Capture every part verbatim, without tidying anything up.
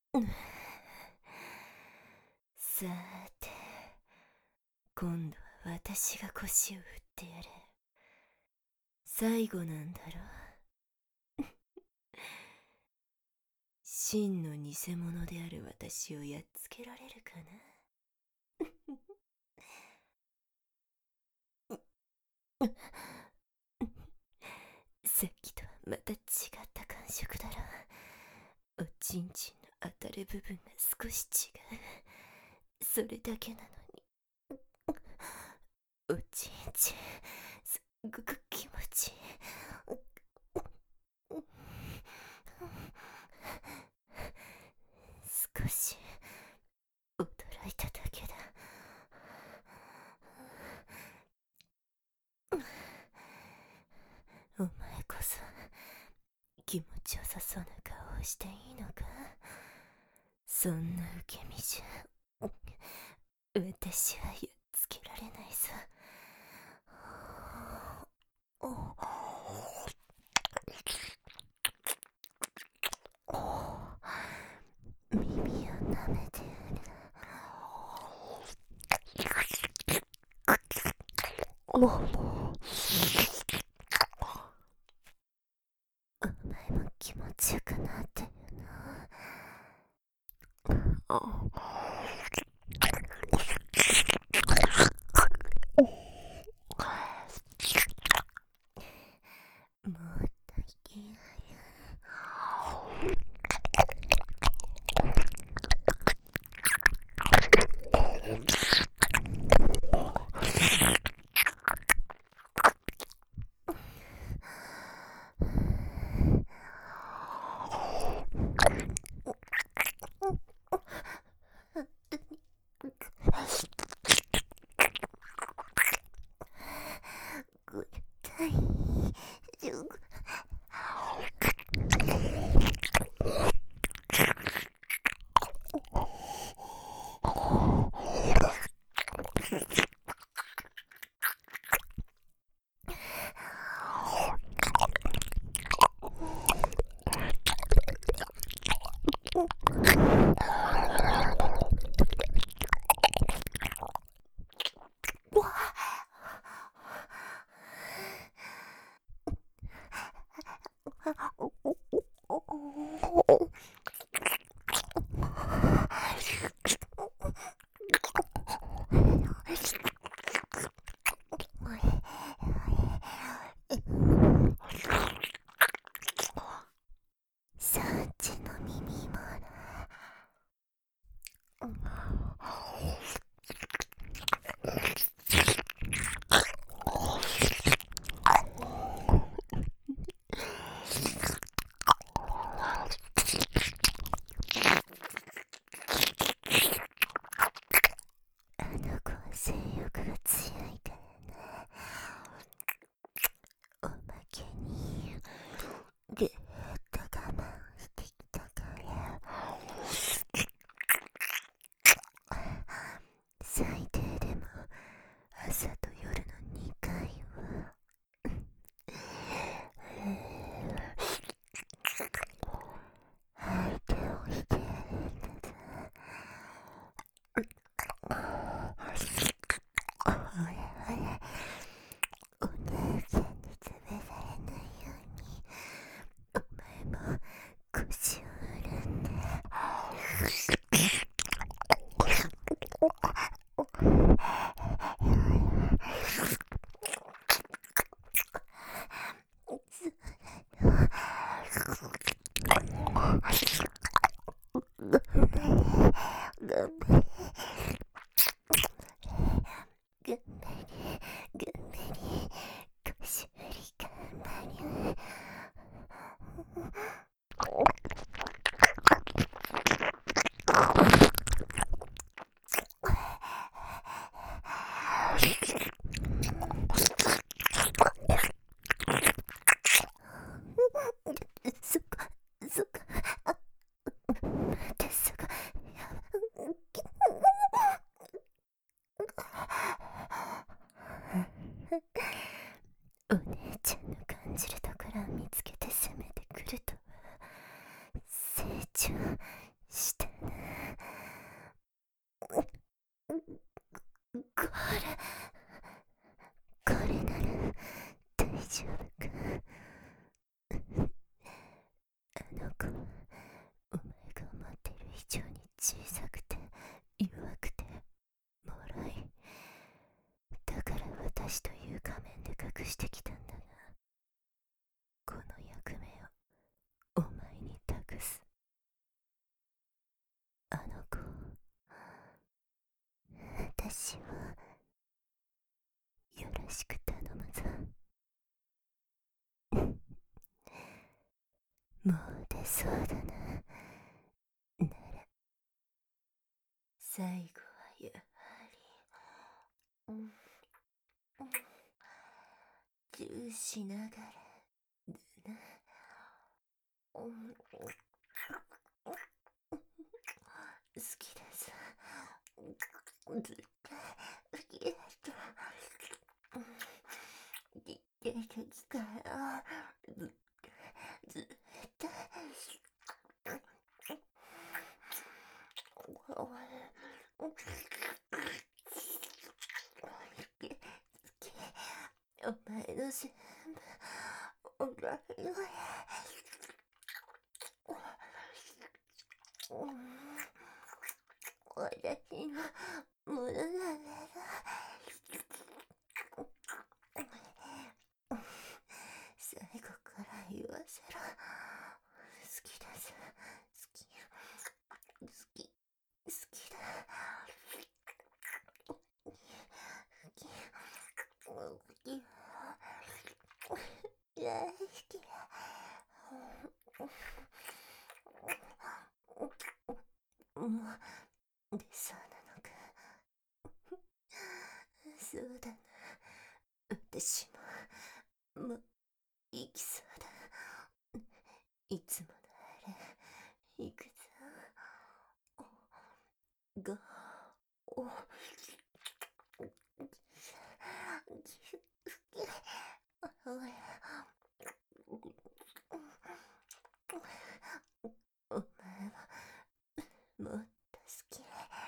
うん。さーて、今度は私が腰を振ってやる。最後なんだろ。真の偽物である私をやっつけられるかな。さっきとはまた違った感触だろ。おちんちんの当たる部分が少し違う。それだけなのに。おちんちん、すっごく気持ちいい。少し驚いただけだ。お前こそ気持ちよさそうな顔をしていいのか。そんな受け身じゃ私はやっつけられないぞ。耳を舐めてやる。お前も気持ちよくなってるな。もう大嫌い。大丈夫。サンチの耳もあの子は性欲が強いからな。おまけにずっと我慢してきたから最低でも朝と夜のにかいは相手をしてやるんだぞ。ほらほら、お姉ちゃんに潰されないようにお前も腰を振るんだ。頑張れぐんまりぐんまり、腰振り頑張り。そっかそっか、あ、ですがお姉ちゃんの感じるところを見つけて攻めてくるとは成長したの子はお前が思ってる以上に小さくて弱くて脆い。だから私という仮面で隠してきたんだが、この役目をお前に託す。あの子、私をよろしく頼むぞ。もう出そうだな。なら最後はやはり、うん、チューしながらだな。うん、好きだぞ。ずっと好きだぞ。ちっちゃい時からずっとずっとお前の全部お前の私の無駄ながら最後から言わせろ。好きだぞ。好き好き好きだ。好き好き大好きだ。もう出そうなのか。そうだな。私ももう行きそうだ。いつものあれ行くぞ。ごおほらお前はもっと好き。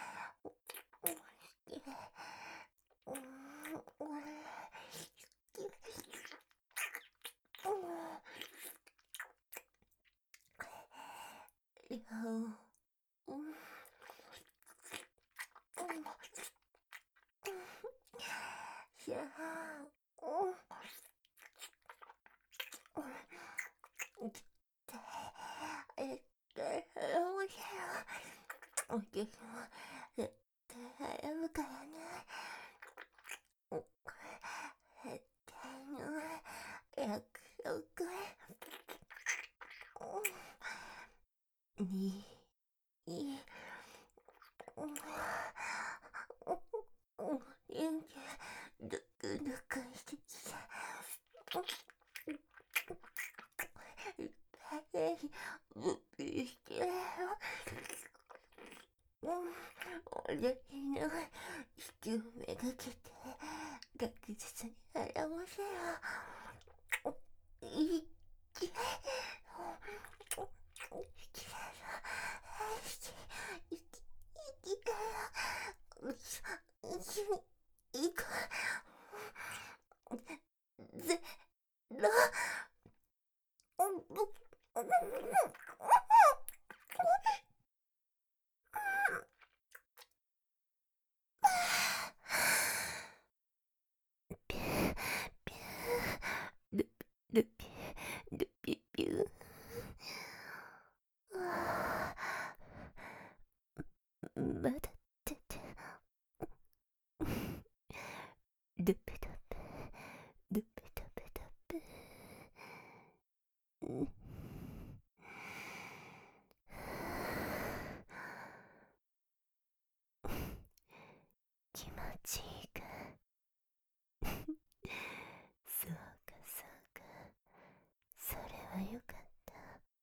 いやお客も絶対払うからね。絶対の約束。に、い、元気ドクドクしてきた。大ぶっくりしてるよ。俺の引きめがけて確実に表せよ。いいきいきだよ。いきいきだよ。一緒に行こう。ぜろルルピルピピュまだ出てルペダペルペダペダペ気持ちいいか。そうかそうか、それはよかった。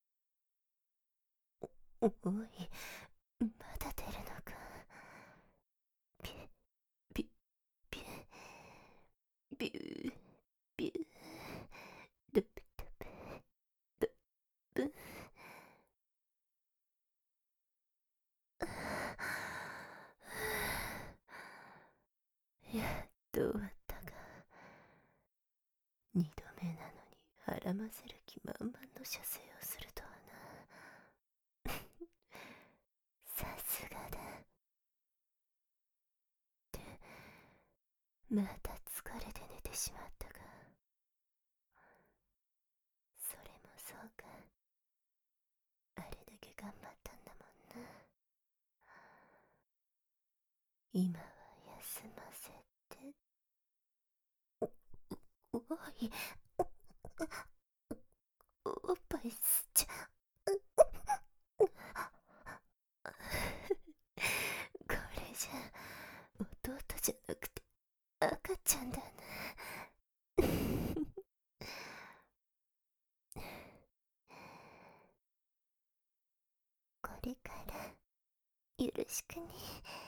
おい、まだ出るのか。ピュピュピュピュピュルペダペルプやっと終わったが、二度目なのに腹ませる気満々の射精をするとはな。 また疲れて寝てしまったが、それもそうか。あれだけ頑張ったんだもんな。今は休ませて。おい、おっぱい吸っちゃう。これじゃ弟じゃなくて赤ちゃんだな。これからよろしくね。